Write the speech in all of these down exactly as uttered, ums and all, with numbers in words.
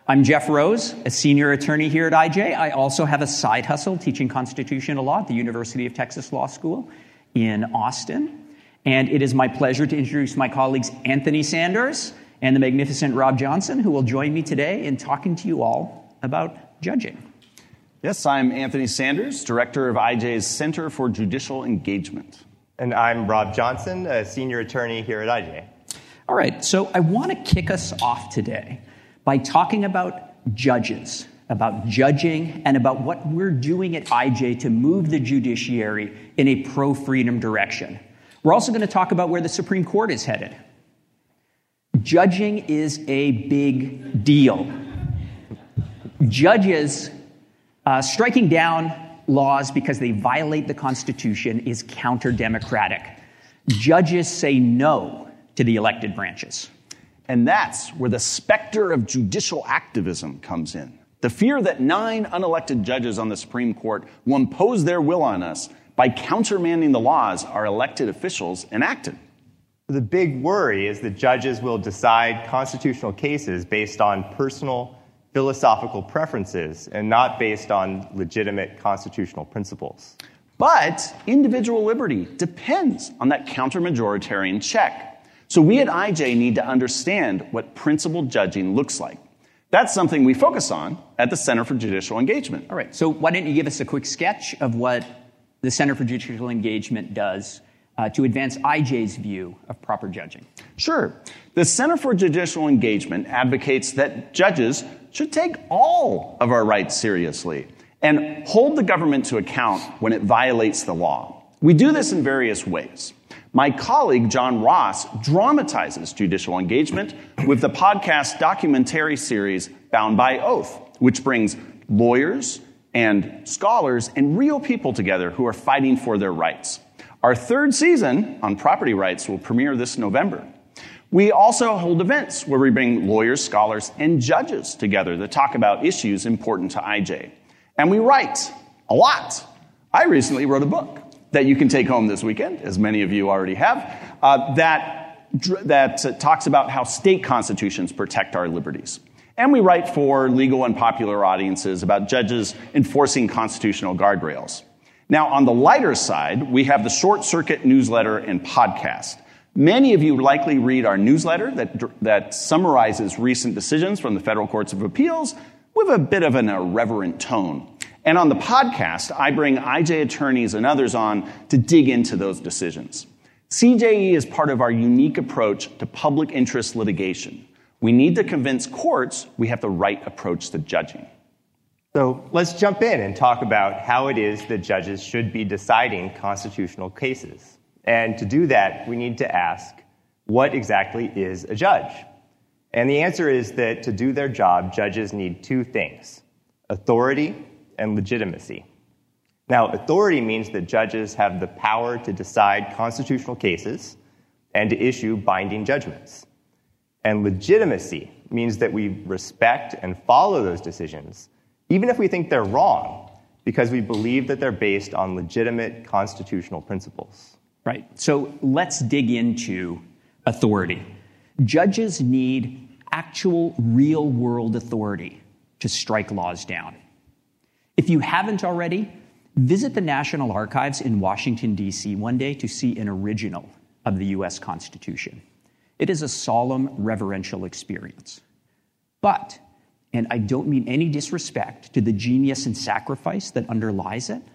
I'm Jeff Rose, a senior attorney here at I J. I also have a side hustle teaching constitutional law at the University of Texas Law School in Austin. And it is my pleasure to introduce my colleagues Anthony Sanders and the magnificent Rob Johnson, who will join me today in talking to you all about judging. Yes, I'm Anthony Sanders, director of I J's Center for Judicial Engagement. And I'm Rob Johnson, a senior attorney here at I J. All right, so I want to kick us off today by talking about judges, about judging, and about what we're doing at I J to move the judiciary in a pro-freedom direction. We're also going to talk about where the Supreme Court is headed. Judging is a big deal. Judges uh, striking down laws because they violate the Constitution is counter-democratic. Judges say no to the elected branches. And that's where the specter of judicial activism comes in. The fear that nine unelected judges on the Supreme Court will impose their will on us by countermanding the laws our elected officials enacted. The big worry is that judges will decide constitutional cases based on personal philosophical preferences and not based on legitimate constitutional principles. But individual liberty depends on that counter-majoritarian check. So we at I J need to understand what principled judging looks like. That's something we focus on at the Center for Judicial Engagement. All right, so why don't you give us a quick sketch of what the Center for Judicial Engagement does uh, to advance I J's view of proper judging? Sure. The Center for Judicial Engagement advocates that judges should take all of our rights seriously and hold the government to account when it violates the law. We do this in various ways. My colleague, John Ross, dramatizes judicial engagement with the podcast documentary series Bound by Oath, which brings lawyers and scholars and real people together who are fighting for their rights. Our third season on property rights will premiere this November. We also hold events where we bring lawyers, scholars, and judges together to talk about issues important to I J. And we write a lot. I recently wrote a book that you can take home this weekend, as many of you already have, uh, that, that uh, talks about how state constitutions protect our liberties. And we write for legal and popular audiences about judges enforcing constitutional guardrails. Now, on the lighter side, we have the Short Circuit newsletter and podcast. Many of you likely read our newsletter that, that summarizes recent decisions from the federal courts of appeals with a bit of an irreverent tone. And on the podcast, I bring I J attorneys and others on to dig into those decisions. C J E is part of our unique approach to public interest litigation. We need to convince courts we have the right approach to judging. So let's jump in and talk about how it is that judges should be deciding constitutional cases. And to do that, we need to ask, what exactly is a judge? And the answer is that to do their job, judges need two things: authority and legitimacy. Now, authority means that judges have the power to decide constitutional cases and to issue binding judgments. And legitimacy means that we respect and follow those decisions, even if we think they're wrong, because we believe that they're based on legitimate constitutional principles. Right. So let's dig into authority. Judges need actual real-world authority to strike laws down. If you haven't already, visit the National Archives in Washington, D C one day to see an original of the U S Constitution. It is a solemn, reverential experience. But, and I don't mean any disrespect to the genius and sacrifice that underlies it,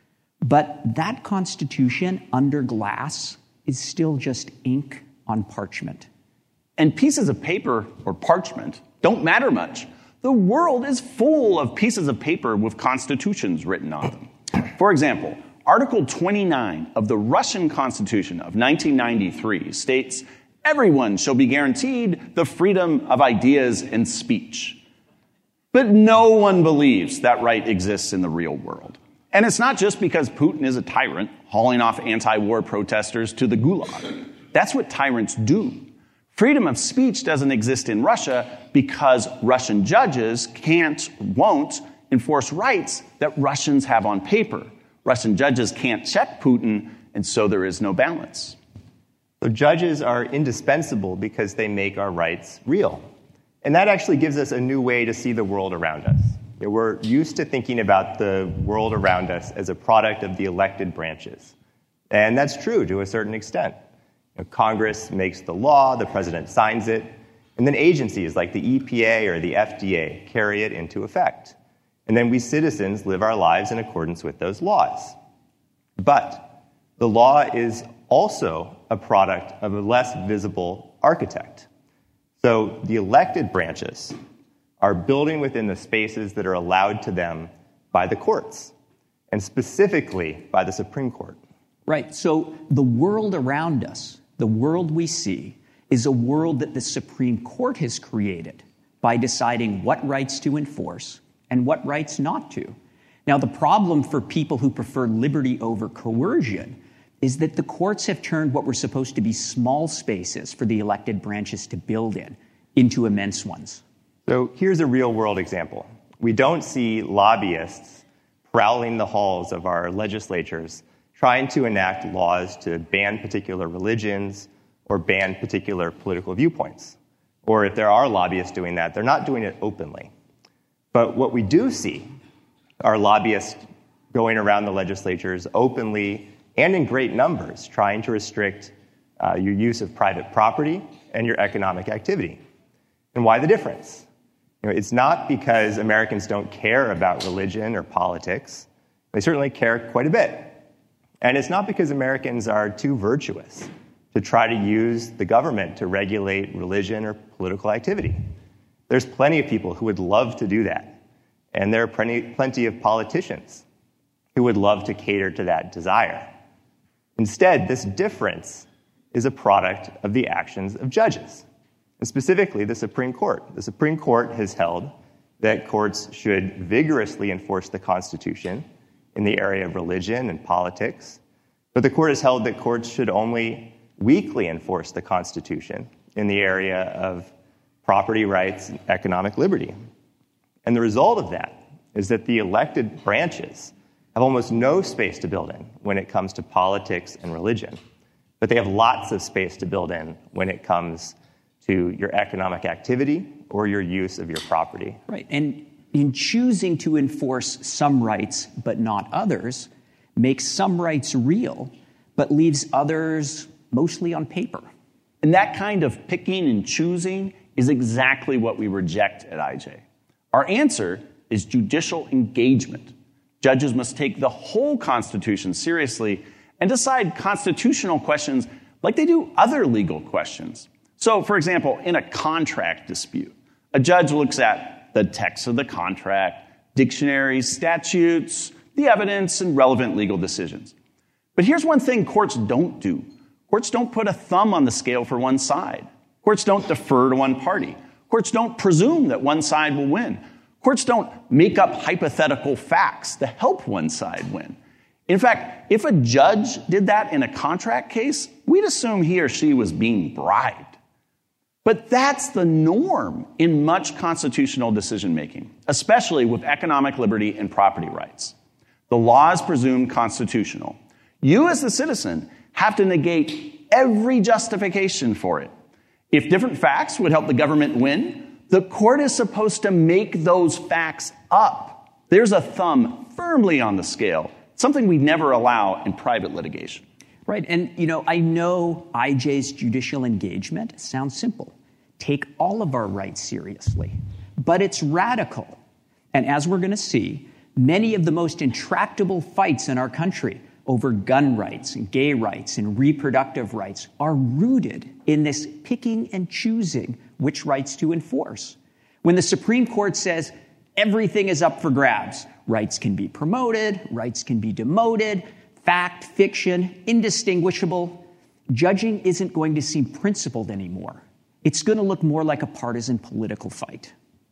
but that Constitution under glass is still just ink on parchment. And pieces of paper or parchment don't matter much. The world is full of pieces of paper with constitutions written on them. For example, Article twenty-nine of the Russian Constitution of nineteen ninety-three states, "Everyone shall be guaranteed the freedom of ideas and speech." But no one believes that right exists in the real world. And it's not just because Putin is a tyrant hauling off anti-war protesters to the gulag. That's what tyrants do. Freedom of speech doesn't exist in Russia because Russian judges can't, won't enforce rights that Russians have on paper. Russian judges can't check Putin, and so there is no balance. So judges are indispensable because they make our rights real. And that actually gives us a new way to see the world around us. You know, we're used to thinking about the world around us as a product of the elected branches. And that's true to a certain extent. You know, Congress makes the law, the president signs it, and then agencies like the E P A or the F D A carry it into effect. And then we citizens live our lives in accordance with those laws. But the law is also a product of a less visible architect. So the elected branches are building within the spaces that are allowed to them by the courts, and specifically by the Supreme Court. Right. So the world around us, the world we see, is a world that the Supreme Court has created by deciding what rights to enforce and what rights not to. Now, the problem for people who prefer liberty over coercion is that the courts have turned what were supposed to be small spaces for the elected branches to build in into immense ones. So here's a real-world example. We don't see lobbyists prowling the halls of our legislatures trying to enact laws to ban particular religions or ban particular political viewpoints. Or if there are lobbyists doing that, they're not doing it openly. But what we do see are lobbyists going around the legislatures openly and in great numbers trying to restrict uh, your use of private property and your economic activity. And why the difference? You know, it's not because Americans don't care about religion or politics. They certainly care quite a bit. And it's not because Americans are too virtuous to try to use the government to regulate religion or political activity. There's plenty of people who would love to do that. And there are plenty, plenty of politicians who would love to cater to that desire. Instead, this difference is a product of the actions of judges, and specifically the Supreme Court. The Supreme Court has held that courts should vigorously enforce the Constitution in the area of religion and politics, but the court has held that courts should only weakly enforce the Constitution in the area of property rights and economic liberty. And the result of that is that the elected branches have almost no space to build in when it comes to politics and religion, but they have lots of space to build in when it comes to your economic activity or your use of your property. Right. And in choosing to enforce some rights but not others, makes some rights real but leaves others mostly on paper. And that kind of picking and choosing is exactly what we reject at I J. Our answer is judicial engagement. Judges must take the whole Constitution seriously and decide constitutional questions like they do other legal questions. So, for example, in a contract dispute, a judge looks at the text of the contract, dictionaries, statutes, the evidence, and relevant legal decisions. But here's one thing courts don't do. Courts don't put a thumb on the scale for one side. Courts don't defer to one party. Courts don't presume that one side will win. Courts don't make up hypothetical facts to help one side win. In fact, if a judge did that in a contract case, we'd assume he or she was being bribed. But that's the norm in much constitutional decision-making, especially with economic liberty and property rights. The law is presumed constitutional. You, as the citizen, have to negate every justification for it. If different facts would help the government win, the court is supposed to make those facts up. There's a thumb firmly on the scale, something we never allow in private litigation. Right. And, you know, I know I J's judicial engagement sounds simple. Take all of our rights seriously. But it's radical. And as we're going to see, many of the most intractable fights in our country over gun rights and gay rights and reproductive rights are rooted in this picking and choosing which rights to enforce. When the Supreme Court says everything is up for grabs, rights can be promoted, rights can be demoted, fact, fiction, indistinguishable, judging isn't going to seem principled anymore. It's going to look more like a partisan political fight.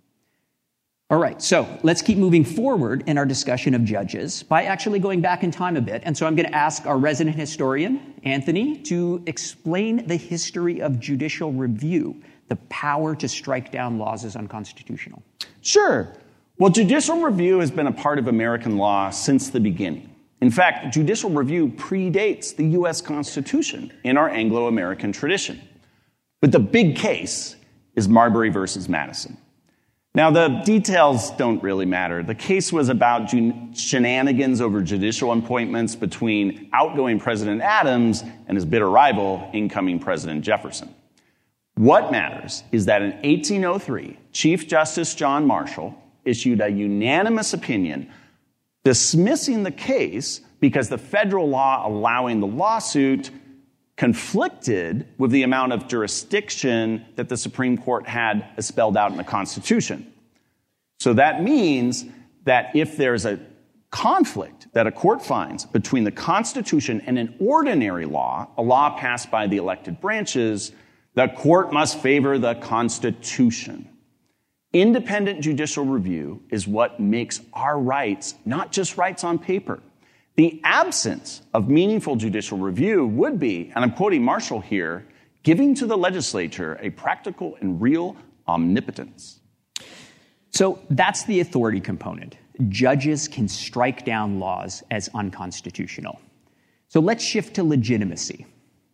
All right, so let's keep moving forward in our discussion of judges by actually going back in time a bit. And so I'm going to ask our resident historian, Anthony, to explain the history of judicial review. The power to strike down laws is unconstitutional. Sure. Well, judicial review has been a part of American law since the beginning. In fact, judicial review predates the U S Constitution in our Anglo-American tradition. But the big case is Marbury versus Madison. Now, the details don't really matter. The case was about shenanigans over judicial appointments between outgoing President Adams and his bitter rival, incoming President Jefferson. What matters is that in eighteen oh three, Chief Justice John Marshall issued a unanimous opinion dismissing the case because the federal law allowing the lawsuit conflicted with the amount of jurisdiction that the Supreme Court had spelled out in the Constitution. So that means that if there's a conflict that a court finds between the Constitution and an ordinary law, a law passed by the elected branches, the court must favor the Constitution. Independent judicial review is what makes our rights not just rights on paper. The absence of meaningful judicial review would be, and I'm quoting Marshall here, giving to the legislature a practical and real omnipotence. So that's the authority component. Judges can strike down laws as unconstitutional. So let's shift to legitimacy.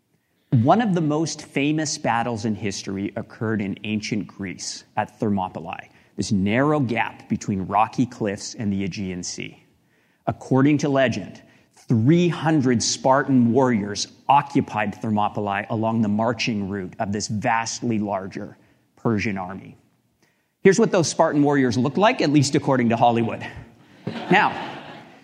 One of the most famous battles in history occurred in ancient Greece at Thermopylae, this narrow gap between rocky cliffs and the Aegean Sea. According to legend, three hundred Spartan warriors occupied Thermopylae along the marching route of this vastly larger Persian army. Here's what those Spartan warriors looked like, at least according to Hollywood. Now,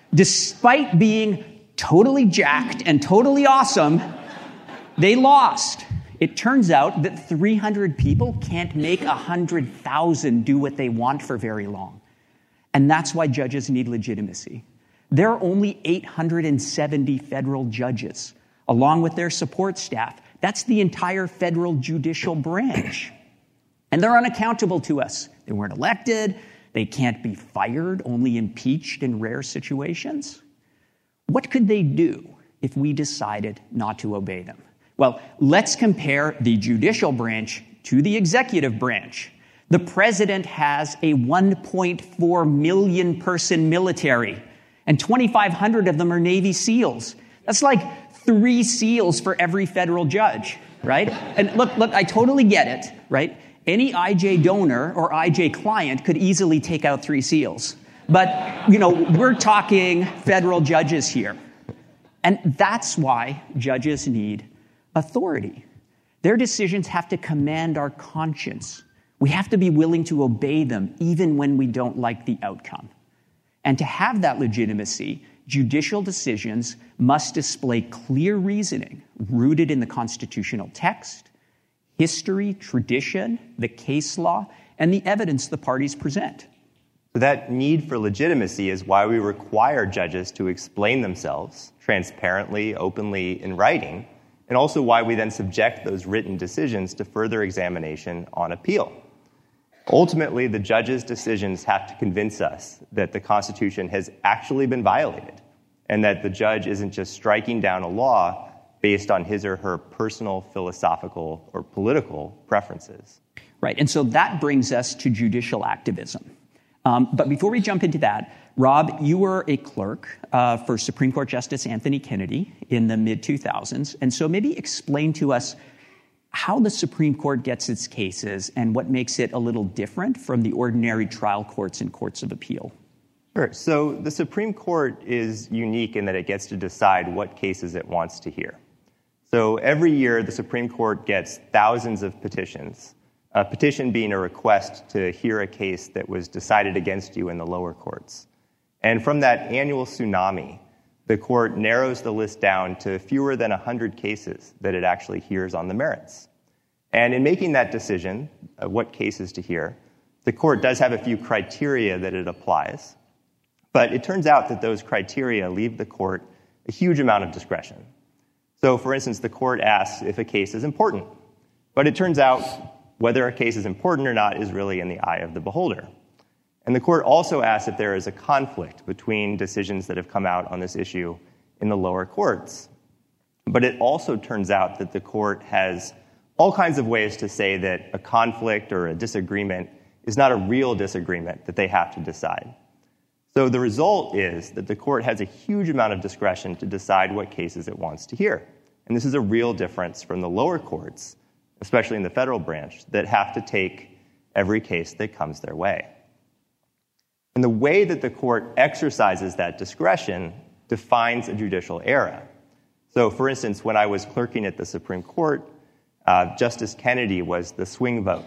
despite being totally jacked and totally awesome, they lost. It turns out that three hundred people can't make one hundred thousand do what they want for very long. And that's why judges need legitimacy. There are only eight hundred seventy federal judges, along with their support staff. That's the entire federal judicial branch. And they're unaccountable to us. They weren't elected. They can't be fired, only impeached in rare situations. What could they do if we decided not to obey them? Well, let's compare the judicial branch to the executive branch. The president has a one point four million person military, and twenty-five hundred of them are Navy SEALs. That's like three SEALs for every federal judge, right? And look, look, I totally get it, right? Any I J donor or I J client could easily take out three SEALs. But, you know, we're talking federal judges here. And that's why judges need authority. Their decisions have to command our conscience. We have to be willing to obey them even when we don't like the outcome. And to have that legitimacy, judicial decisions must display clear reasoning rooted in the constitutional text, history, tradition, the case law, and the evidence the parties present. So that need for legitimacy is why we require judges to explain themselves transparently, openly, in writing, and also why we then subject those written decisions to further examination on appeal. Ultimately, the judge's decisions have to convince us that the Constitution has actually been violated and that the judge isn't just striking down a law based on his or her personal, philosophical, or political preferences. Right, and so that brings us to judicial activism. Um, but before we jump into that, Rob, you were a clerk uh, for Supreme Court Justice Anthony Kennedy in the mid two thousands, and so maybe explain to us how the Supreme Court gets its cases and what makes it a little different from the ordinary trial courts and courts of appeal. Sure. So the Supreme Court is unique in that it gets to decide what cases it wants to hear. So every year, the Supreme Court gets thousands of petitions, a petition being a request to hear a case that was decided against you in the lower courts. And from that annual tsunami, the court narrows the list down to fewer than one hundred cases that it actually hears on the merits. And in making that decision, uh, what cases to hear, the court does have a few criteria that it applies. But it turns out that those criteria leave the court a huge amount of discretion. So, for instance, the court asks if a case is important. But it turns out whether a case is important or not is really in the eye of the beholder. And the court also asks if there is a conflict between decisions that have come out on this issue in the lower courts. But it also turns out that the court has all kinds of ways to say that a conflict or a disagreement is not a real disagreement that they have to decide. So the result is that the court has a huge amount of discretion to decide what cases it wants to hear. And this is a real difference from the lower courts, especially in the federal branch, that have to take every case that comes their way. And the way that the court exercises that discretion defines a judicial era. So, for instance, when I was clerking at the Supreme Court, uh, Justice Kennedy was the swing vote.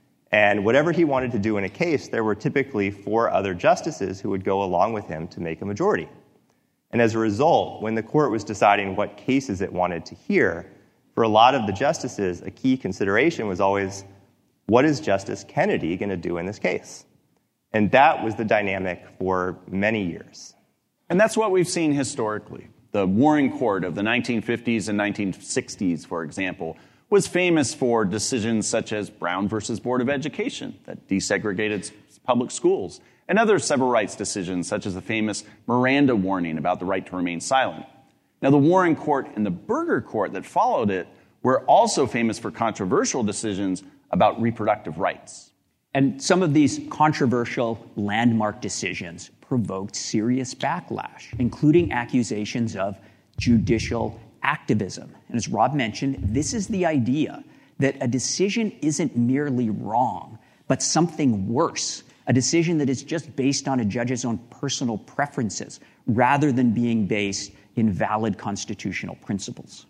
And whatever he wanted to do in a case, there were typically four other justices who would go along with him to make a majority. And as a result, when the court was deciding what cases it wanted to hear, for a lot of the justices, a key consideration was always, what is Justice Kennedy going to do in this case? And that was the dynamic for many years. And that's what we've seen historically. The Warren Court of the nineteen fifties and nineteen sixties, for example, was famous for decisions such as Brown versus Board of Education that desegregated public schools, and other civil rights decisions such as the famous Miranda warning about the right to remain silent. Now, the Warren Court and the Burger Court that followed it were also famous for controversial decisions about reproductive rights. And some of these controversial landmark decisions provoked serious backlash, including accusations of judicial activism. And as Rob mentioned, this is the idea that a decision isn't merely wrong, but something worse, a decision that is just based on a judge's own personal preferences rather than being based in valid constitutional principles.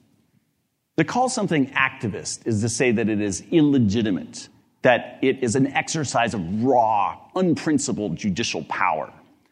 To call something activist is to say that it is illegitimate, that it is an exercise of raw, unprincipled judicial power.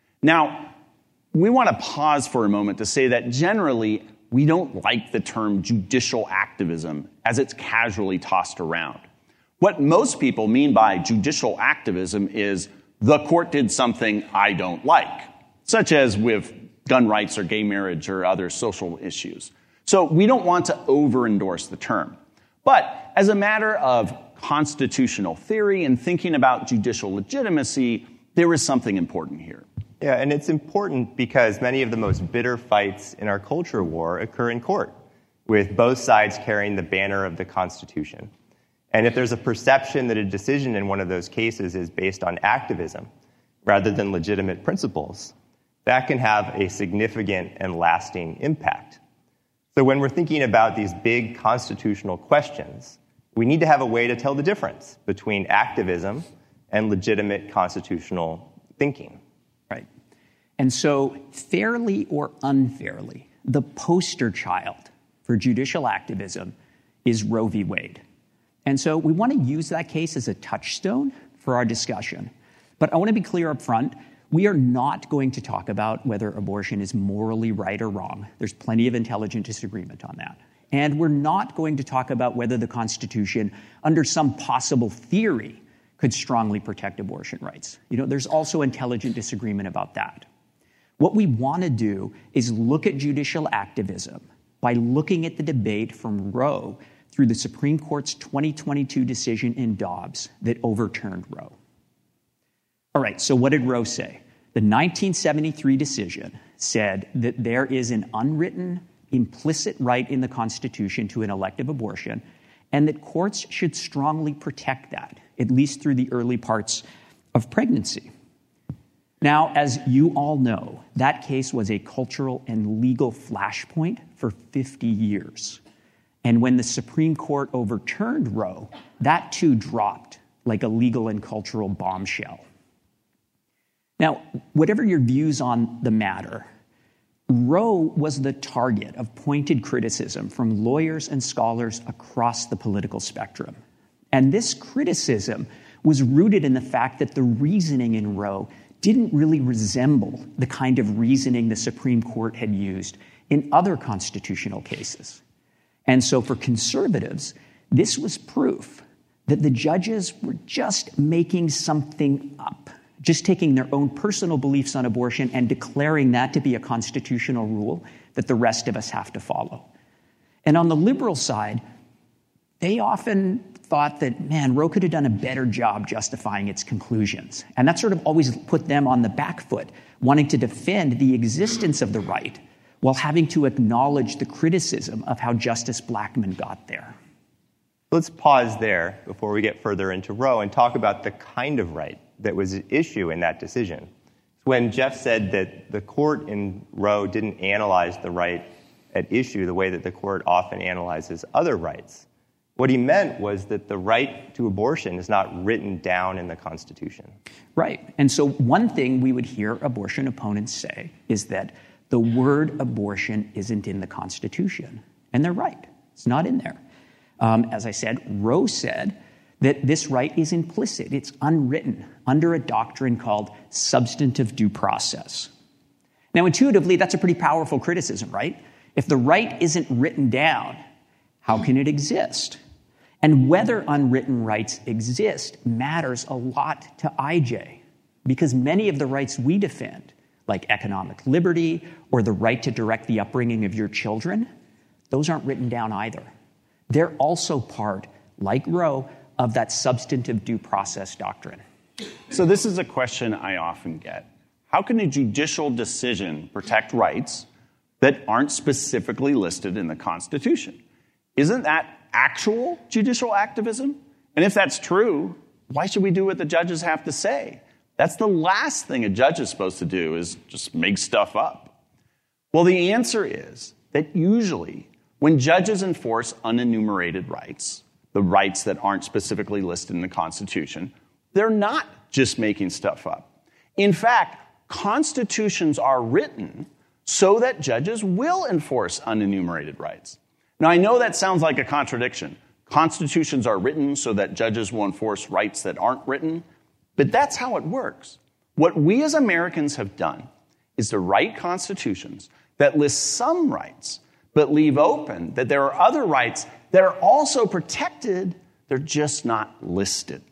Now, we want to pause for a moment to say that generally we don't like the term judicial activism as it's casually tossed around. What most people mean by judicial activism is the court did something I don't like, such as with gun rights or gay marriage or other social issues. So we don't want to over-endorse the term. But as a matter of constitutional theory and thinking about judicial legitimacy, there is something important here. Yeah, and it's important because many of the most bitter fights in our culture war occur in court, with both sides carrying the banner of the Constitution. And if there's a perception that a decision in one of those cases is based on activism rather than legitimate principles, that can have a significant and lasting impact. So when we're thinking about these big constitutional questions, we need to have a way to tell the difference between activism and legitimate constitutional thinking. Right. And so, fairly or unfairly, the poster child for judicial activism is Roe v. Wade. And so we want to use that case as a touchstone for our discussion. But I want to be clear up front, we are not going to talk about whether abortion is morally right or wrong. There's plenty of intelligent disagreement on that. And we're not going to talk about whether the Constitution, under some possible theory, could strongly protect abortion rights. You know, there's also intelligent disagreement about that. What we want to do is look at judicial activism by looking at the debate from Roe through the Supreme Court's twenty twenty-two decision in Dobbs that overturned Roe. All right, so what did Roe say? The nineteen seventy-three decision said that there is an unwritten, implicit right in the Constitution to an elective abortion, and that courts should strongly protect that, at least through the early parts of pregnancy. Now, as you all know, that case was a cultural and legal flashpoint for fifty years. And when the Supreme Court overturned Roe, that too dropped like a legal and cultural bombshell. Now, whatever your views on the matter, Roe was the target of pointed criticism from lawyers and scholars across the political spectrum. And this criticism was rooted in the fact that the reasoning in Roe didn't really resemble the kind of reasoning the Supreme Court had used in other constitutional cases. And so for conservatives, this was proof that the judges were just making something up, just taking their own personal beliefs on abortion and declaring that to be a constitutional rule that the rest of us have to follow. And on the liberal side, they often thought that, man, Roe could have done a better job justifying its conclusions. And that sort of always put them on the back foot, wanting to defend the existence of the right while having to acknowledge the criticism of how Justice Blackmun got there. Let's pause there before we get further into Roe and talk about the kind of right that was at issue in that decision. When Jeff said that the court in Roe didn't analyze the right at issue the way that the court often analyzes other rights, What he meant was that the right to abortion is not written down in the Constitution. Right. And so one thing we would hear abortion opponents say is that the word abortion isn't in the Constitution. And they're right. It's not in there. Um, as I said, Roe said that this right is implicit. It's unwritten under a doctrine called substantive due process. Now, intuitively, that's a pretty powerful criticism, right? If the right isn't written down, how can it exist? And whether unwritten rights exist matters a lot to I J, because many of the rights we defend, like economic liberty or the right to direct the upbringing of your children, those aren't written down either. They're also part, like Roe, of that substantive due process doctrine. So this is a question I often get. How can a judicial decision protect rights that aren't specifically listed in the Constitution? Isn't that actual judicial activism? And if that's true, why should we do what the judges have to say? That's the last thing a judge is supposed to do, is just make stuff up. Well, the answer is that usually when judges enforce unenumerated rights, the rights that aren't specifically listed in the Constitution, they're not just making stuff up. In fact, constitutions are written so that judges will enforce unenumerated rights. Now, I know that sounds like a contradiction. Constitutions are written so that judges will enforce rights that aren't written, but that's how it works. What we as Americans have done is to write constitutions that list some rights, but leave open that there are other rights that are also protected, they're just not listed.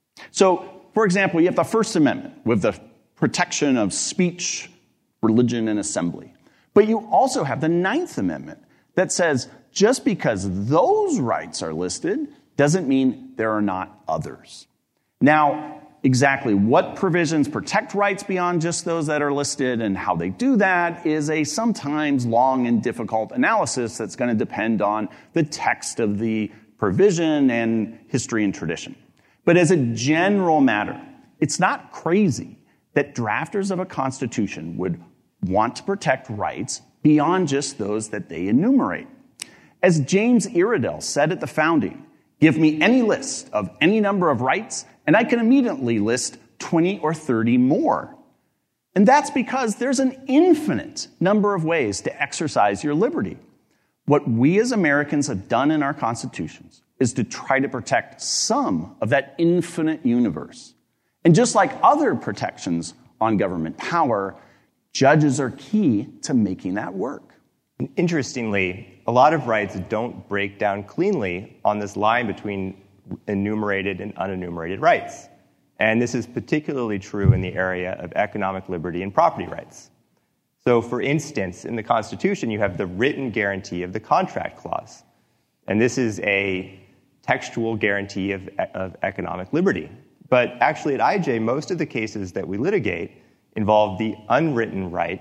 So, for example, you have the First Amendment with the protection of speech, religion, and assembly. But you also have the Ninth Amendment that says just because those rights are listed doesn't mean there are not others. Now, exactly what provisions protect rights beyond just those that are listed and how they do that is a sometimes long and difficult analysis that's going to depend on the text of the provision and history and tradition. But as a general matter, it's not crazy that drafters of a constitution would want to protect rights beyond just those that they enumerate. As James Iredell said at the founding, give me any list of any number of rights, and I can immediately list twenty or thirty more. And that's because there's an infinite number of ways to exercise your liberty. What we as Americans have done in our constitutions is to try to protect some of that infinite universe. And just like other protections on government power, judges are key to making that work. Interestingly, a lot of rights don't break down cleanly on this line between enumerated and unenumerated rights. And this is particularly true in the area of economic liberty and property rights. So, for instance, in the Constitution, you have the written guarantee of the contract clause. And this is a textual guarantee of, of economic liberty. But actually at I J, most of the cases that we litigate involve the unwritten right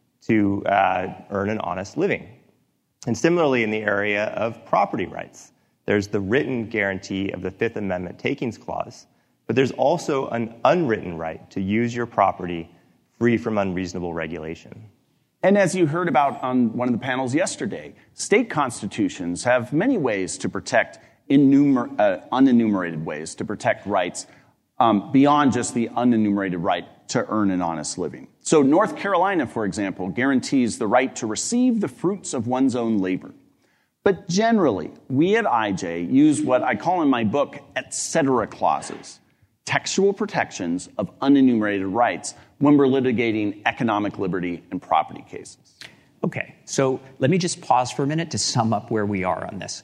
to uh, earn an honest living. And similarly, in the area of property rights, there's the written guarantee of the Fifth Amendment takings clause, but there's also an unwritten right to use your property free from unreasonable regulation. And as you heard about on one of the panels yesterday, state constitutions have many ways to protect, enumer- uh, unenumerated ways to protect rights um, beyond just the unenumerated right to earn an honest living. So North Carolina, for example, guarantees the right to receive the fruits of one's own labor. But generally, we at I J use what I call in my book et cetera clauses, textual protections of unenumerated rights when we're litigating economic liberty and property cases. Okay, so let me just pause for a minute to sum up where we are on this.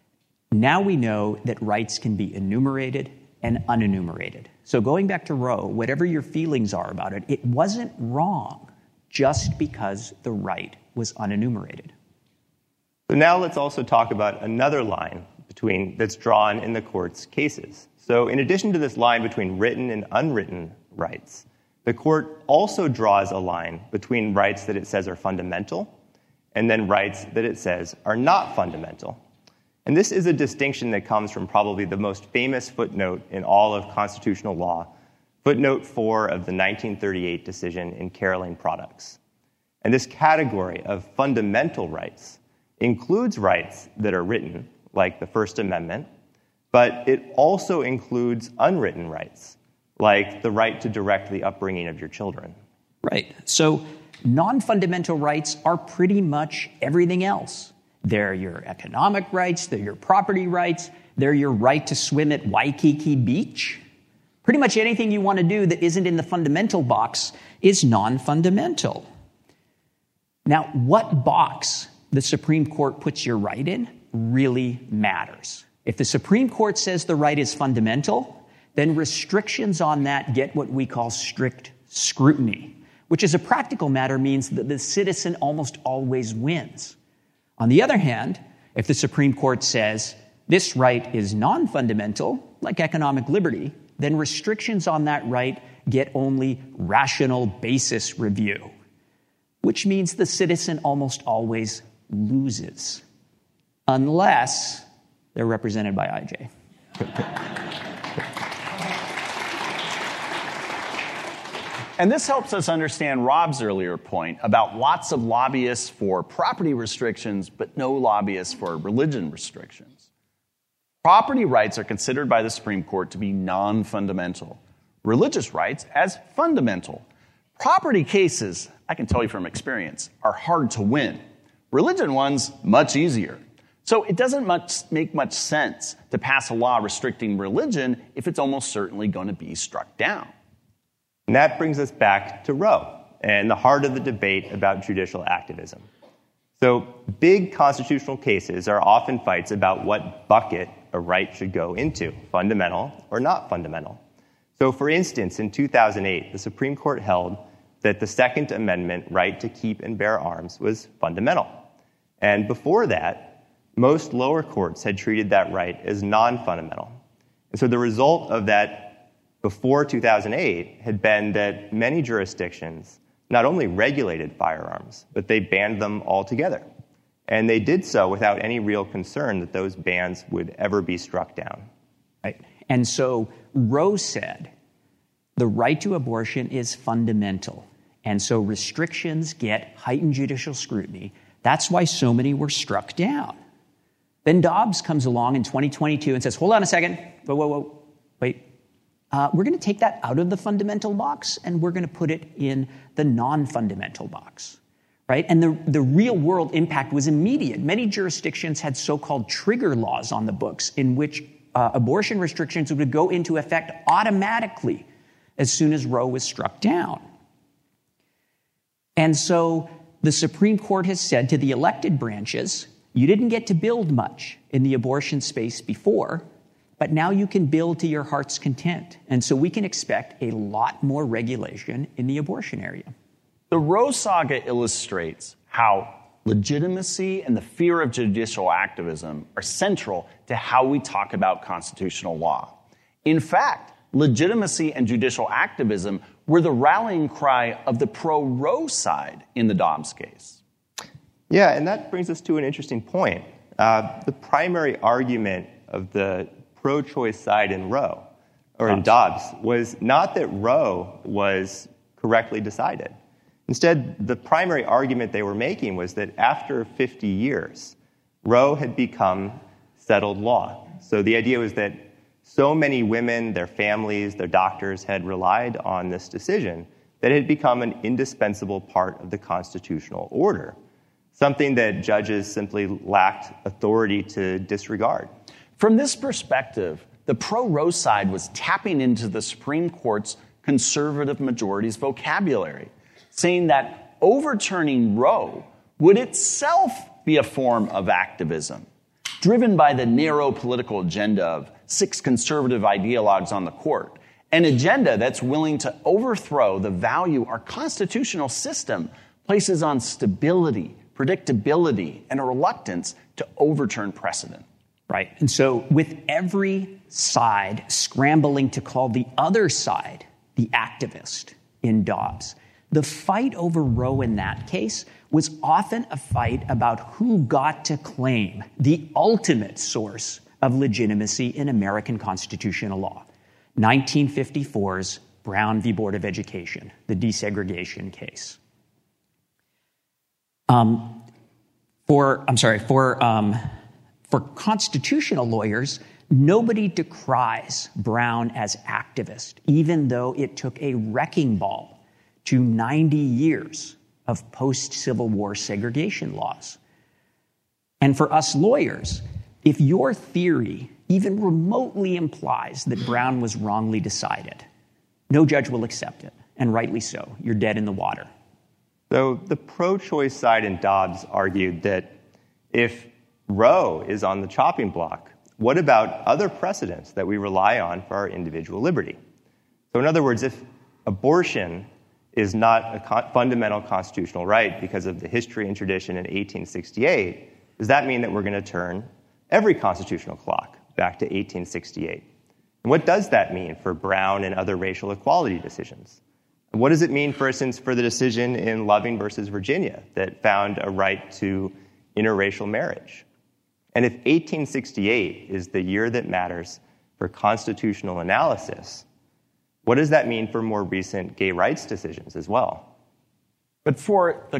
Now we know that rights can be enumerated and unenumerated. So going back to Roe, whatever your feelings are about it, it wasn't wrong just because the right was unenumerated. So now let's also talk about another line between that's drawn in the court's cases. So in addition to this line between written and unwritten rights, the court also draws a line between rights that it says are fundamental and then rights that it says are not fundamental. And this is a distinction that comes from probably the most famous footnote in all of constitutional law, footnote four of the nineteen thirty-eight decision in Caroline Products. And this category of fundamental rights includes rights that are written, like the First Amendment But it also includes unwritten rights, like the right to direct the upbringing of your children. Right. So non-fundamental rights are pretty much everything else. They're your economic rights, they're your property rights, they're your right to swim at Waikiki Beach. Pretty much anything you want to do that isn't in the fundamental box is non-fundamental. Now, what box the Supreme Court puts your right in really matters. If the Supreme Court says the right is fundamental, then restrictions on that get what we call strict scrutiny, which as a practical matter means that the citizen almost always wins. On the other hand, if the Supreme Court says this right is non-fundamental, like economic liberty, then restrictions on that right get only rational basis review, which means the citizen almost always loses, unless they're represented by I J. And this helps us understand Rob's earlier point about lots of lobbyists for property restrictions, but no lobbyists for religion restrictions. Property rights are considered by the Supreme Court to be non-fundamental. Religious rights as fundamental. Property cases, I can tell you from experience, are hard to win. Religion ones, much easier. So it doesn't much make much sense to pass a law restricting religion if it's almost certainly going to be struck down. And that brings us back to Roe and the heart of the debate about judicial activism. So big constitutional cases are often fights about what bucket a right should go into, fundamental or not fundamental. So for instance, in two thousand eight, the Supreme Court held that the Second Amendment right to keep and bear arms was fundamental. And before that, most lower courts had treated that right as non-fundamental. And so the result of that before two thousand eight had been that many jurisdictions not only regulated firearms, but they banned them altogether. And they did so without any real concern that those bans would ever be struck down. Right. And so Roe said the right to abortion is fundamental. And so restrictions get heightened judicial scrutiny. That's why so many were struck down. Then Dobbs comes along in twenty twenty-two and says, hold on a second. Whoa, whoa, whoa. Wait. Uh, we're going to take that out of the fundamental box, and we're going to put it in the non-fundamental box, right? And the, the real-world impact was immediate. Many jurisdictions had so-called trigger laws on the books in which uh, abortion restrictions would go into effect automatically as soon as Roe was struck down. And so the Supreme Court has said to the elected branches, you didn't get to build much in the abortion space before, but now you can build to your heart's content. And so we can expect a lot more regulation in the abortion area. The Roe saga illustrates how legitimacy and the fear of judicial activism are central to how we talk about constitutional law. In fact, legitimacy and judicial activism were the rallying cry of the pro-Roe side in the Dobbs case. Yeah, and that brings us to an interesting point. Uh, the primary argument of the pro-choice side in Roe, or in Dobbs, was not that Roe was correctly decided. Instead, the primary argument they were making was that after fifty years, Roe had become settled law. So the idea was that so many women, their families, their doctors had relied on this decision that it had become an indispensable part of the constitutional order, something that judges simply lacked authority to disregard. From this perspective, the pro-Roe side was tapping into the Supreme Court's conservative majority's vocabulary, saying that overturning Roe would itself be a form of activism, driven by the narrow political agenda of six conservative ideologues on the court, an agenda that's willing to overthrow the value our constitutional system places on stability, predictability, and a reluctance to overturn precedent. Right. And so with every side scrambling to call the other side the activist in Dobbs, the fight over Roe in that case was often a fight about who got to claim the ultimate source of legitimacy in American constitutional law, nineteen fifty-four's Brown v. Board of Education, the desegregation case. Um, for, I'm sorry, for... Um, For constitutional lawyers, Nobody decries Brown as activist, even though it took a wrecking ball to ninety years of post-Civil War segregation laws. And for us lawyers, if your theory even remotely implies that Brown was wrongly decided, no judge will accept it, and rightly so. You're dead in the water. So the pro-choice side in Dobbs argued that if Roe is on the chopping block, what about other precedents that we rely on for our individual liberty? So in other words, if abortion is not a co- fundamental constitutional right because of the history and tradition in eighteen sixty-eight, does that mean that we're going to turn every constitutional clock back to eighteen sixty-eight? And what does that mean for Brown and other racial equality decisions? And what does it mean, for instance, for the decision in Loving versus Virginia that found a right to interracial marriage? And if eighteen sixty-eight is the year that matters for constitutional analysis, what does that mean for more recent gay rights decisions as well? But for the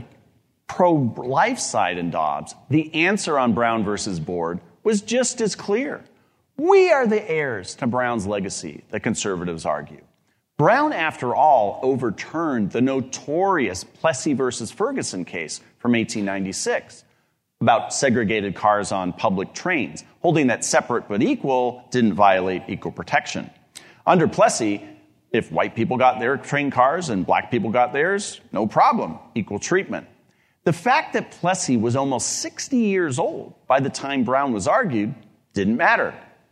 pro-life side in Dobbs, the answer on Brown versus Board was just as clear. We are the heirs to Brown's legacy, the conservatives argue. Brown, after all, overturned the notorious Plessy versus Ferguson case from eighteen ninety-six about segregated cars on public trains, holding that separate but equal didn't violate equal protection. Under Plessy, if white people got their train cars and black people got theirs, no problem, equal treatment. The fact that Plessy was almost sixty years old by the time Brown was argued didn't matter.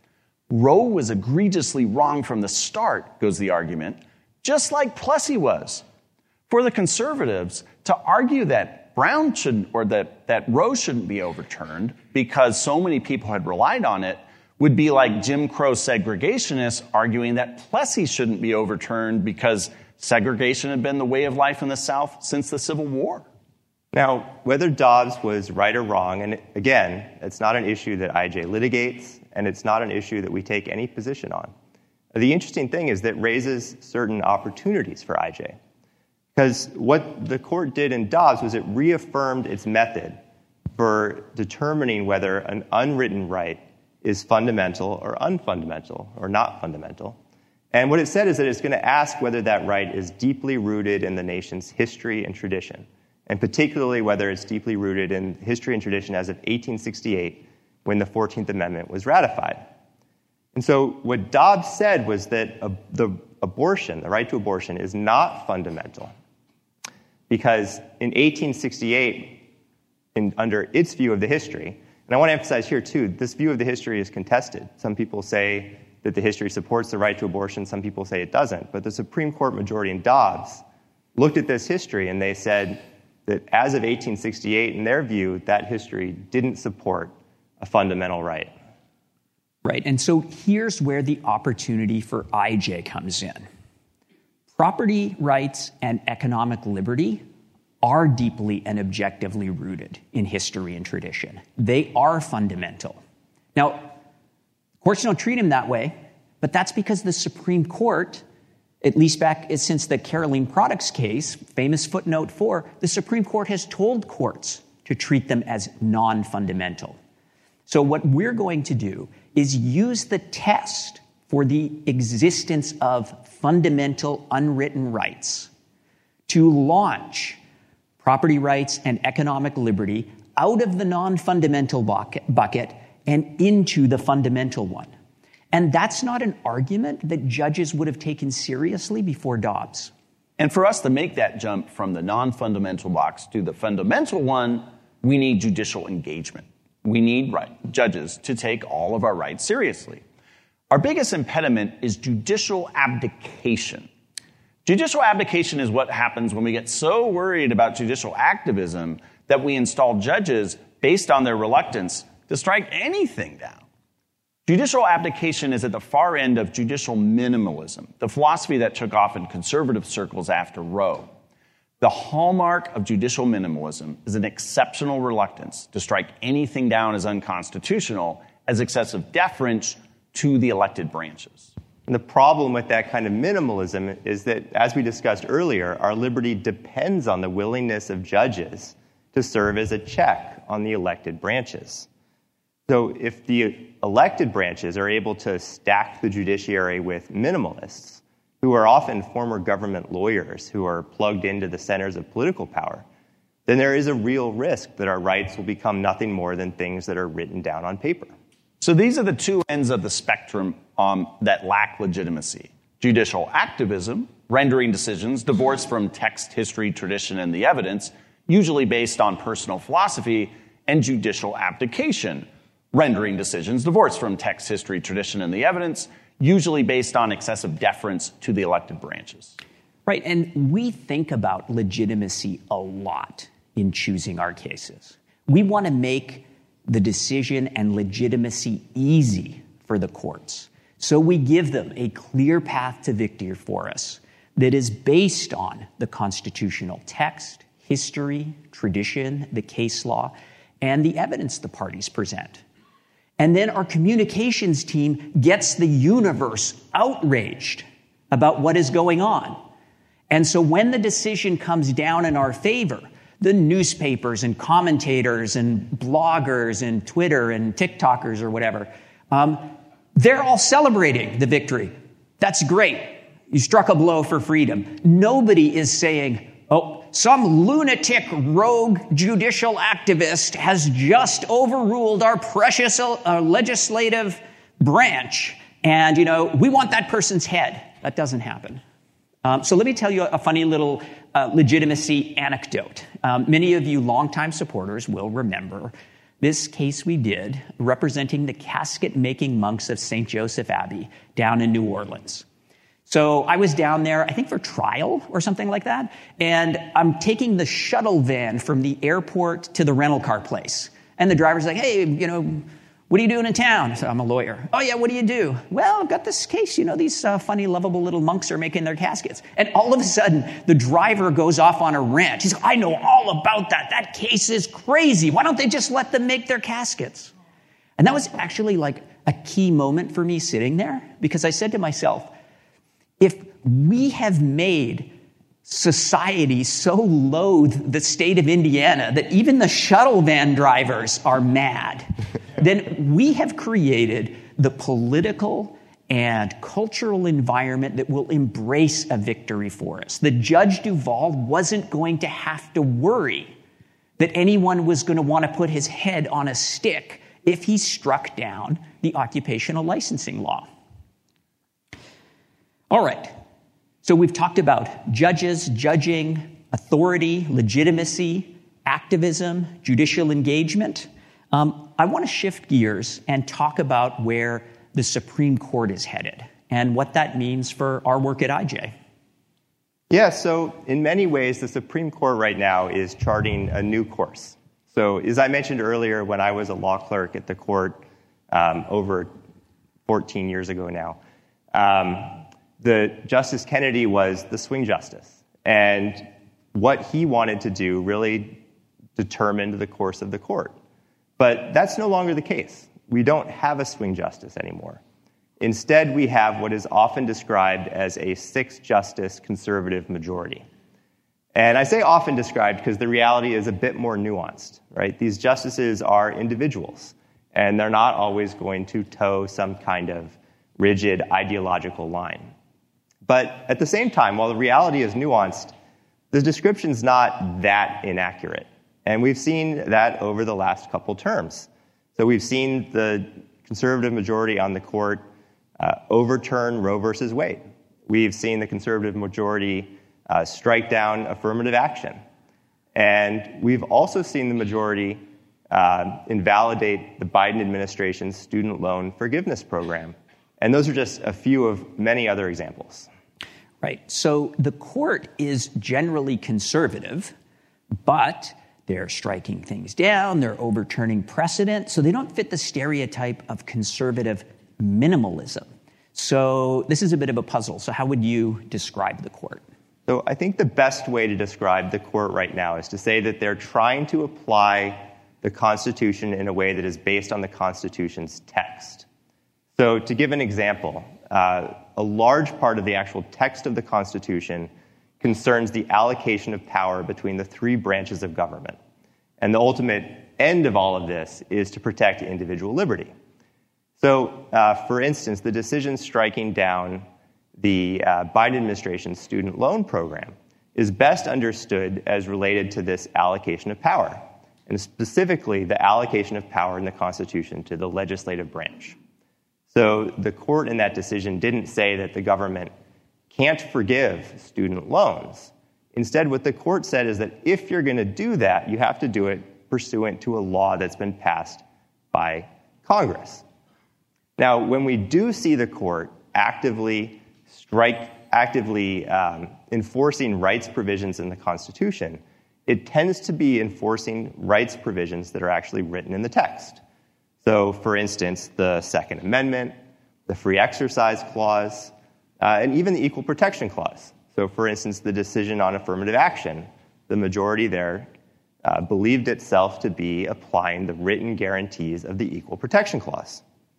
Roe was egregiously wrong from the start, goes the argument, just like Plessy was. For the conservatives, to argue that Brown shouldn't, or that, that Roe shouldn't be overturned because so many people had relied on it would be like Jim Crow segregationists arguing that Plessy shouldn't be overturned because segregation had been the way of life in the South since the Civil War. Now, whether Dobbs was right or wrong, and again, it's not an issue that I J litigates, and it's not an issue that we take any position on. The interesting thing is that it raises certain opportunities for I J. Because what the court did in Dobbs was it reaffirmed its method for determining whether an unwritten right is fundamental or unfundamental or not fundamental. And what it said is that it's going to ask whether that right is deeply rooted in the nation's history and tradition, and particularly whether it's deeply rooted in history and tradition as of eighteen sixty-eight, when the fourteenth Amendment was ratified. And so what Dobbs said was that a, the abortion, the right to abortion, is not fundamental because in eighteen sixty-eight, in, under its view of the history, and I want to emphasize here, too, this view of the history is contested. Some people say that the history supports the right to abortion. Some people say it doesn't. But the Supreme Court majority in Dobbs looked at this history, and they said that as of eighteen sixty-eight, in their view, that history didn't support a fundamental right. Right, and so here's where the opportunity for I J comes in. Property rights and economic liberty are deeply and objectively rooted in history and tradition. They are fundamental. Now, courts don't treat them that way, but that's because the Supreme Court, at least back since the Caroline Products case, famous footnote four, the Supreme Court has told courts to treat them as non-fundamental. So what we're going to do is use the test for the existence of fundamental unwritten rights to launch property rights and economic liberty out of the non-fundamental bucket and into the fundamental one. And that's not an argument that judges would have taken seriously before Dobbs. And for us to make that jump from the non-fundamental box to the fundamental one, we need judicial engagement. We need right, judges to take all of our rights seriously. Our biggest impediment is judicial abdication. Judicial abdication is what happens when we get so worried about judicial activism that we install judges based on their reluctance to strike anything down. Judicial abdication is at the far end of judicial minimalism, the philosophy that took off in conservative circles after Roe. The hallmark of judicial minimalism is an exceptional reluctance to strike anything down as unconstitutional as excessive deference to the elected branches. And the problem with that kind of minimalism is that, as we discussed earlier, our liberty depends on the willingness of judges to serve as a check on the elected branches. So if the elected branches are able to stack the judiciary with minimalists, who are often former government lawyers who are plugged into the centers of political power, then there is a real risk that our rights will become nothing more than things that are written down on paper. So these are the two ends of the spectrum um, that lack legitimacy. Judicial activism, rendering decisions divorced from text, history, tradition, and the evidence, usually based on personal philosophy, and judicial abdication, rendering decisions divorced from text, history, tradition, and the evidence, usually based on excessive deference to the elected branches. Right, and we think about legitimacy a lot in choosing our cases. We want to make the decision and legitimacy easy for the courts. So we give them a clear path to victory for us that is based on the constitutional text, history, tradition, the case law, and the evidence the parties present. And then our communications team gets the universe outraged about what is going on. And so when the decision comes down in our favor, the newspapers and commentators and bloggers and Twitter and TikTokers or whatever, um, they're all celebrating the victory. That's great. You struck a blow for freedom. Nobody is saying, oh, some lunatic rogue judicial activist has just overruled our precious uh, legislative branch, and, you know, we want that person's head. That doesn't happen. Um, so let me tell you a funny little uh, legitimacy anecdote. Um, many of you longtime supporters will remember this case we did representing the casket-making monks of Saint Joseph Abbey down in New Orleans. So I was down there, I think for trial or something like that, and I'm taking the shuttle van from the airport to the rental car place. And the driver's like, hey, you know, what are you doing in town? I said, I'm a lawyer. Oh, yeah, what do you do? Well, I've got this case. You know, these uh, funny, lovable little monks are making their caskets. And all of a sudden, the driver goes off on a rant. He's like, I know all about that. That case is crazy. Why don't they just let them make their caskets? And that was actually like a key moment for me sitting there, because I said to myself, if we have made society so loathe the state of Indiana that even the shuttle van drivers are mad, then we have created the political and cultural environment that will embrace a victory for us. The Judge Duvall wasn't going to have to worry that anyone was going to want to put his head on a stick if he struck down the occupational licensing law. All right, so we've talked about judges, judging, authority, legitimacy, activism, judicial engagement. Um, I want to shift gears and talk about where the Supreme Court is headed and what that means for our work at I J. Yeah, so in many ways, the Supreme Court right now is charting a new course. So as I mentioned earlier, when I was a law clerk at the court um, over fourteen years ago now, um, the Justice Kennedy was the swing justice. And what he wanted to do really determined the course of the court. But that's no longer the case. We don't have a swing justice anymore. Instead, we have what is often described as a six-justice conservative majority. And I say often described because the reality is a bit more nuanced, right? These justices are individuals, and they're not always going to toe some kind of rigid ideological line. But at the same time, while the reality is nuanced, the description's not that inaccurate. And we've seen that over the last couple terms. So we've seen the conservative majority on the court uh, overturn Roe versus Wade. We've seen the conservative majority uh, strike down affirmative action. And we've also seen the majority uh, invalidate the Biden administration's student loan forgiveness program. And those are just a few of many other examples. Right. So the court is generally conservative, but they're striking things down, they're overturning precedent, so they don't fit the stereotype of conservative minimalism. So this is a bit of a puzzle. So how would you describe the court? So I think the best way to describe the court right now is to say that they're trying to apply the Constitution in a way that is based on the Constitution's text. So to give an example, uh, a large part of the actual text of the Constitution concerns the allocation of power between the three branches of government. And the ultimate end of all of this is to protect individual liberty. So, uh, for instance, the decision striking down the uh, Biden administration's student loan program is best understood as related to this allocation of power, and specifically the allocation of power in the Constitution to the legislative branch. So the court in that decision didn't say that the government can't forgive student loans. Instead, what the court said is that if you're going to do that, you have to do it pursuant to a law that's been passed by Congress. Now, when we do see the court actively strike, actively um, enforcing rights provisions in the Constitution, it tends to be enforcing rights provisions that are actually written in the text. So, for instance, the Second Amendment, the Free Exercise Clause, uh, and even the Equal Protection Clause. So, for instance, the decision on affirmative action, the majority there uh, believed itself to be applying the written guarantees of the Equal Protection Clause.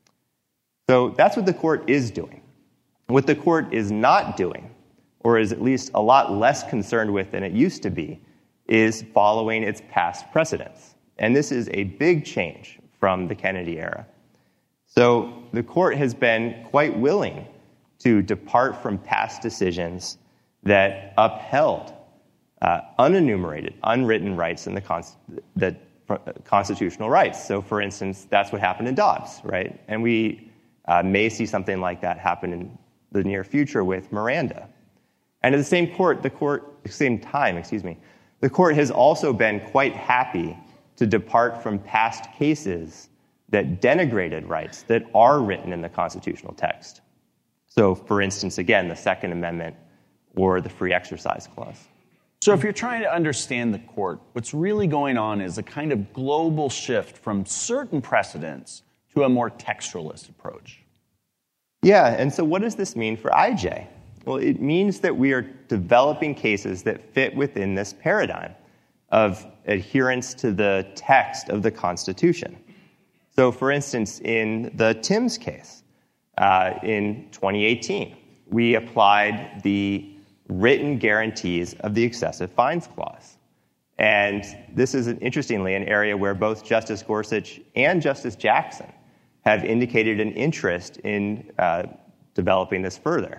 So that's what the court is doing. What the court is not doing, or is at least a lot less concerned with than it used to be, is following its past precedents. And this is a big change from the Kennedy era. So the court has been quite willing to depart from past decisions that upheld uh, unenumerated, unwritten rights in the con- that, uh, constitutional rights. So, for instance, that's what happened in Dobbs, right? And we uh, may see something like that happen in the near future with Miranda. And at the same court, the court, same time, excuse me, the court has also been quite happy to depart from past cases that denigrated rights that are written in the constitutional text. So, for instance, again, the Second Amendment or the Free Exercise Clause. So if you're trying to understand the court, what's really going on is a kind of global shift from certain precedents to a more textualist approach. Yeah, and so what does this mean for I J? Well, it means that we are developing cases that fit within this paradigm of adherence to the text of the Constitution. So, for instance, in the Timbs case, uh, in twenty eighteen, we applied the written guarantees of the excessive fines clause. And this is, an, interestingly, an area where both Justice Gorsuch and Justice Jackson have indicated an interest in uh, developing this further.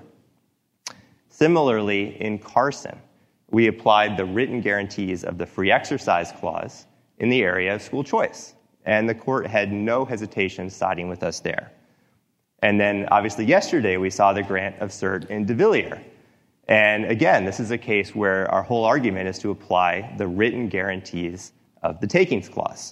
Similarly, in Carson, we applied the written guarantees of the Free Exercise Clause in the area of school choice, and the court had no hesitation siding with us there. And then, obviously, yesterday we saw the grant of cert in de Villiers. And again, this is a case where our whole argument is to apply the written guarantees of the Takings Clause.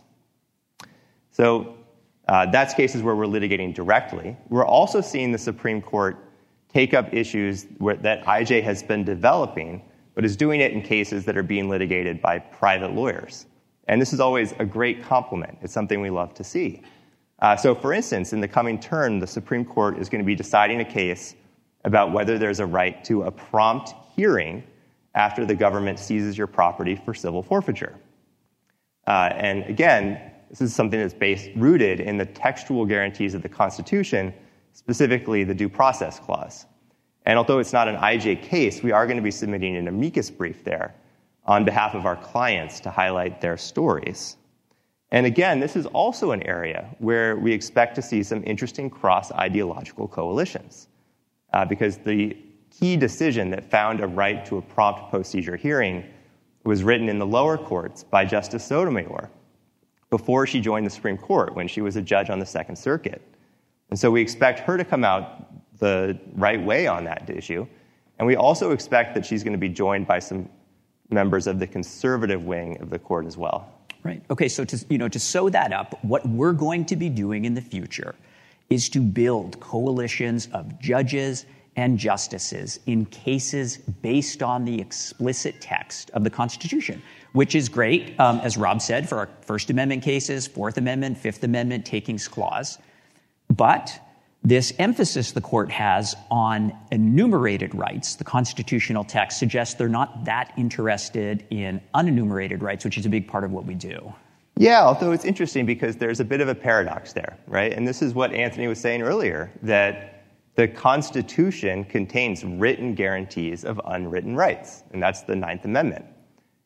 So uh, that's cases where we're litigating directly. We're also seeing the Supreme Court take up issues where, that I J has been developing, but is doing it in cases that are being litigated by private lawyers. And this is always a great compliment. It's something we love to see. Uh, so, for instance, in the coming term, the Supreme Court is going to be deciding a case about whether there's a right to a prompt hearing after the government seizes your property for civil forfeiture. Uh, and again, this is something that's based, rooted in the textual guarantees of the Constitution, specifically the Due Process Clause. And although it's not an I J case, we are going to be submitting an amicus brief there on behalf of our clients to highlight their stories. And again, this is also an area where we expect to see some interesting cross-ideological coalitions. Uh, because the key decision that found a right to a prompt post-seizure hearing was written in the lower courts by Justice Sotomayor before she joined the Supreme Court when she was a judge on the Second Circuit. And so we expect her to come out the right way on that issue. And we also expect that she's going to be joined by some members of the conservative wing of the court as well. Right. Okay, so to, you know, to sew that up, what we're going to be doing in the future is to build coalitions of judges and justices in cases based on the explicit text of the Constitution, which is great, um, as Rob said, for our First Amendment cases, Fourth Amendment, Fifth Amendment, Takings Clause. But this emphasis the court has on enumerated rights, the constitutional text, suggests they're not that interested in unenumerated rights, which is a big part of what we do. Yeah, although it's interesting because there's a bit of a paradox there, right? And this is what Anthony was saying earlier, that the Constitution contains written guarantees of unwritten rights, and that's the Ninth Amendment.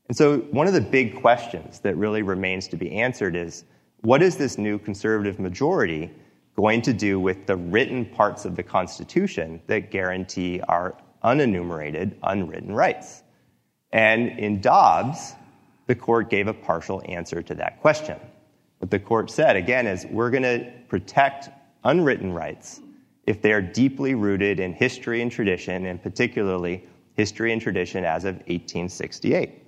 And so one of the big questions that really remains to be answered is, what is this new conservative majority going to do with the written parts of the Constitution that guarantee our unenumerated, unwritten rights? And in Dobbs, the court gave a partial answer to that question. What the court said, again, is we're going to protect unwritten rights if they are deeply rooted in history and tradition, and particularly history and tradition as of eighteen sixty-eight.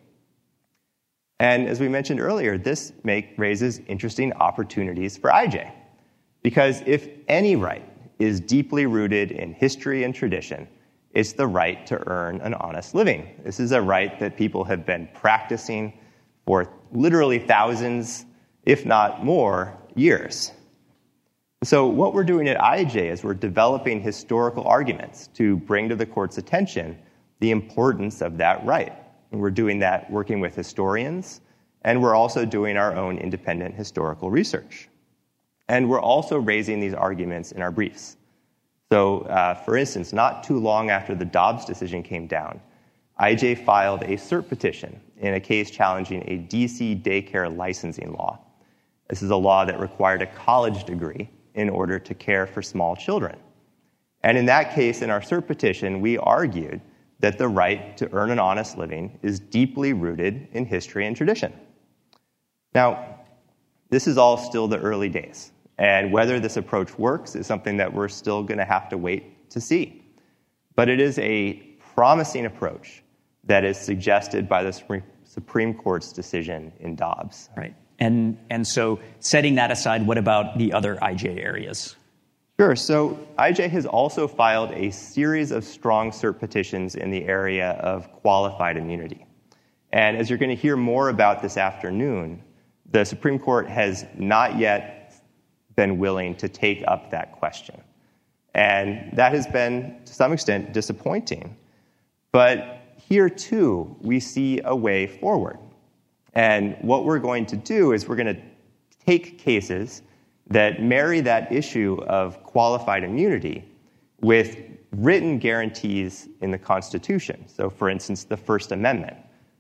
And as we mentioned earlier, this make, raises interesting opportunities for I J. Because if any right is deeply rooted in history and tradition, it's the right to earn an honest living. This is a right that people have been practicing for literally thousands, if not more, years. So what we're doing at I J is we're developing historical arguments to bring to the court's attention the importance of that right. And we're doing that working with historians, and we're also doing our own independent historical research. And we're also raising these arguments in our briefs. So, uh, for instance, not too long after the Dobbs decision came down, I J filed a cert petition in a case challenging a D C daycare licensing law. This is a law that required a college degree in order to care for small children. And in that case, in our cert petition, we argued that the right to earn an honest living is deeply rooted in history and tradition. Now, this is all still the early days, and whether this approach works is something that we're still going to have to wait to see. But it is a promising approach that is suggested by the Supreme Court's decision in Dobbs. Right. And, and so setting that aside, what about the other I J areas? Sure. So I J has also filed a series of strong cert petitions in the area of qualified immunity. And as you're going to hear more about this afternoon, the Supreme Court has not yet been willing to take up that question. And that has been, to some extent, disappointing. But here, too, we see a way forward. And what we're going to do is we're going to take cases that marry that issue of qualified immunity with written guarantees in the Constitution. So, for instance, the First Amendment.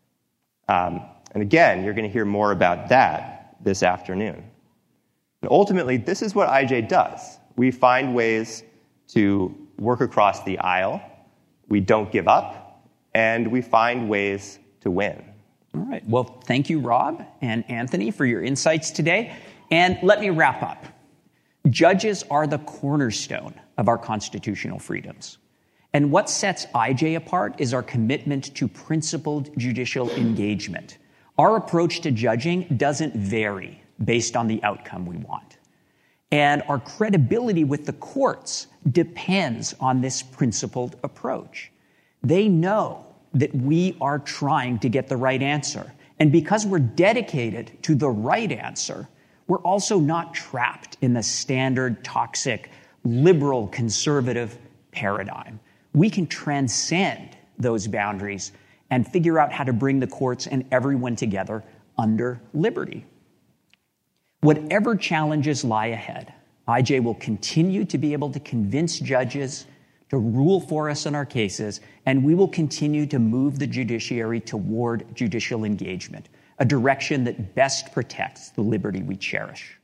Um, and again, you're going to hear more about that this afternoon. And ultimately, this is what I J does. We find ways to work across the aisle, we don't give up, and we find ways to win. All right. Well, thank you, Rob and Anthony, for your insights today. And let me wrap up. Judges are the cornerstone of our constitutional freedoms. And what sets I J apart is our commitment to principled judicial engagement. Our approach to judging doesn't vary based on the outcome we want. And our credibility with the courts depends on this principled approach. They know that we are trying to get the right answer. And because we're dedicated to the right answer, we're also not trapped in the standard, toxic, liberal, conservative paradigm. We can transcend those boundaries and figure out how to bring the courts and everyone together under liberty. Whatever challenges lie ahead, I J will continue to be able to convince judges to rule for us in our cases, and we will continue to move the judiciary toward judicial engagement, a direction that best protects the liberty we cherish.